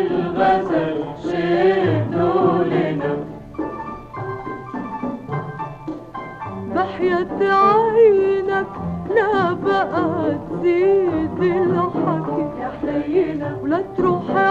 الغزل شدوا لنا. بحياة عينك لا بقى تزيد الحكي يا حنينة ولا تروح